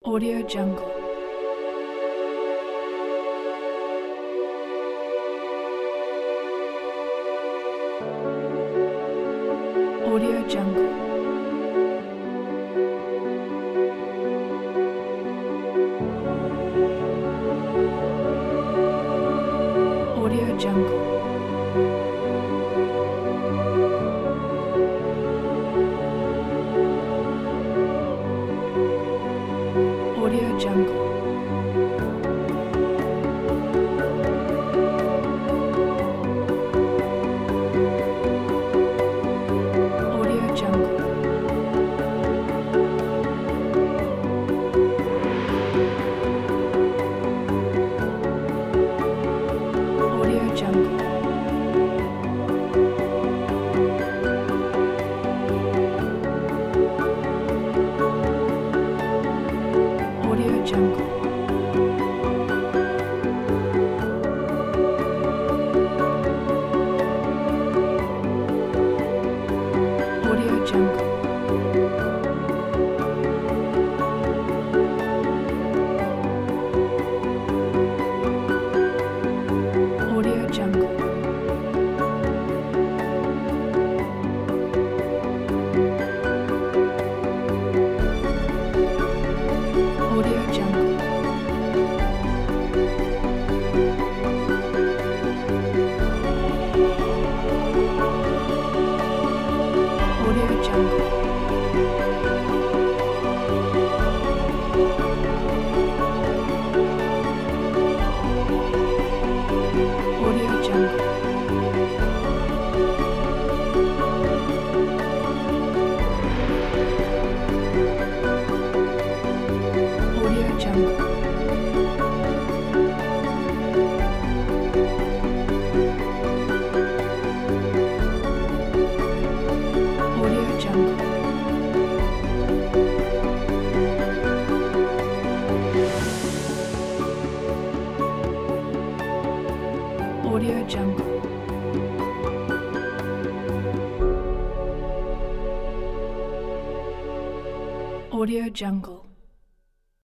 Audio Jungle. Audio Jungle. Audio Jungle. Audio Jungle. Audio Jungle. Audio Jungle. Audio Jungle. Audio Jungle. Audio Jungle. Audio Jungle. Audio Jungle. Audio Jungle. Audio Jungle. Audio Jungle. Audio Jungle. Audio Jungle.